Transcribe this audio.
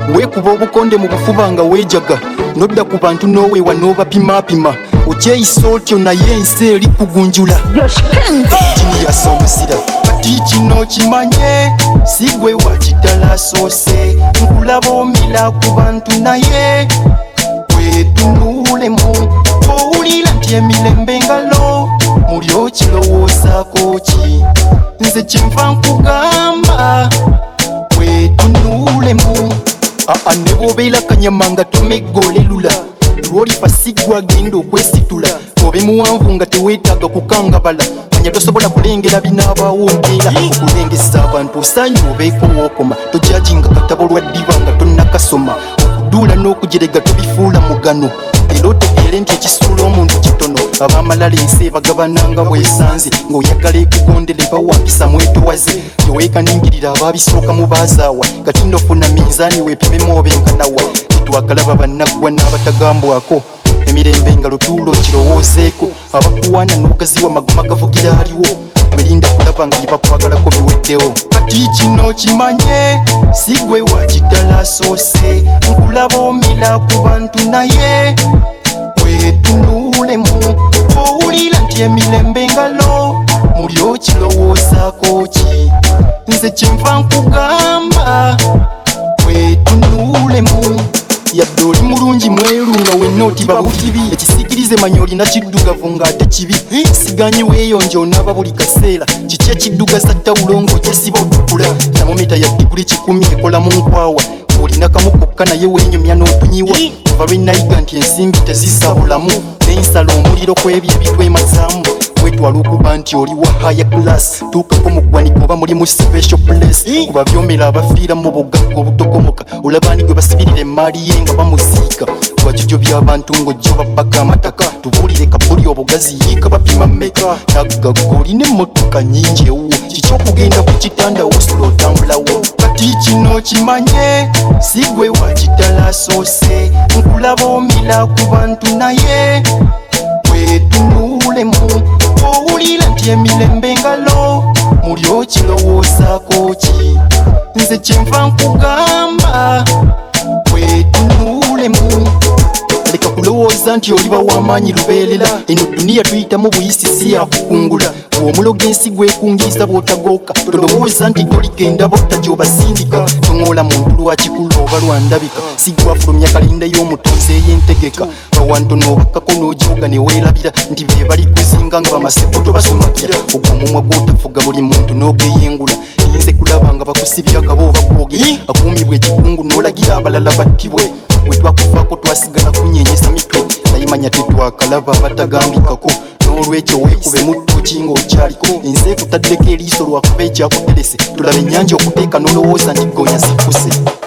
weekuba obukonde mu bufuba nga weejaga nodda ku bantu n'oweewa n'obapimapima okyeyisa otyo naye ensi eri kugunjula jiniyasa omuzira kati kino kimanye sigwe wakiddala asoose nkulaba omira ku bantu naye wetunulemu owulira nti emirembe ngalo muli okirowoozaako ki nze kyenva nkugamba wetunulemu ne bw'obeera kanyama nga tomeggolerula lwolifa sigwa agenda okwesitula obe muwanvu nga teweetaaga kukangabala manya tosobola kulengera binaabawongeera okulengesa abantu osaanye obeeko wookoma tojajinga katabo lwa ddiba nga tonnakasoma okuduula n'okujerega tobifuula mugano era otegeere nti ekisuula omuntu kitono abamalala ensi ebagabananga bwesanze ng'oyagala ekugondere bawapisa mwetowaze teweekaningirira abaabisooka mu baazaawa kati nofuna minzaani weepimemu obenkanawa titwagalaba bannaggwa n'abatagambwako emirembe nga lutuulo kirowoozeeko abakuwaana n'ogaziwa magoma gavugira aliwo merinda kulaba nga byebakwagalako biweddewo kati kino kimanye sigwe wakiddala asoose nkulaba omira ku bantu naye wetunulemu owulira nti emirembe ngalo muli okirowoozaako ki nze kyenva nkugamba wetunulemu yadde oli mulungi mweru nga wenna otiba bukibi ekisikirize manya olina kiddugavu ng'ate kibi siganyi weeyonja onaaba buli kaseera kiki ekiddugaza ttawulo ng'ogyesiba otukula tamometa ya diguli 10 ekola mu nkwawa olina kamu kokka naye weenyumya n'otunyiwa kuva lwe nayiga nti ensimbi tezisabulamu n'ensala omuliro kw'ebyo ebitwemazaamu wetwala okuba nti oli wa haya class tuukako mu ggwanika oba muli mu special place kuba byomera abafiira mu bugagga obutokomoka olabaani gwe basibirira emaali ye nga bamuziika wakijo by'abantu ng'ojja babbaka amataka tubuulire kabuli obugazi yiika bapima mmeka naggagga olina emmotoka nnyingi ewuwo kiki okugenda ku kitanda wosula otambulawo kati kino kimanye sigwe wakiddala asoose nkulaba omira ku bantu naye wetunulemu owulira nti emirembe ngalo muli okirowoozaako ki nze kyenva nkugamba wetunulemu leka kulowooza nti oliba w'amaanyi lubeerera eno duniya tuyitamu buyisi si yakukungula bw'omuloga ensi gwekungiisa bw'otagooka tolowooza nti toligenda botta gy'obasindika toŋoola muntu lwakikulu oba lwandabika sigwafulumya kalinda y'omutonzi ey'entegeka bawantono obakkako n'ojoga ne weerabira nti be bali kuzinga nga bamaseko tobasomakira ogwo omumwa gw'otafuga buli muntu n'ogeyengula yinze kulaba nga bakusibya akaba oba gwoge akuumibwa ekikungu n'olagira abalala battibwe bwe twakufaako twasigala kunyenyesa mitwe nayimanya tetwakalaba abatagambikako n'olwekyo weekube muttuki ng'okyaliko ensi ekutaddeko eriiso lwakuba ekyakuterese tulaba ennyanja okuteeka n'olowooza nti gonya zikkuse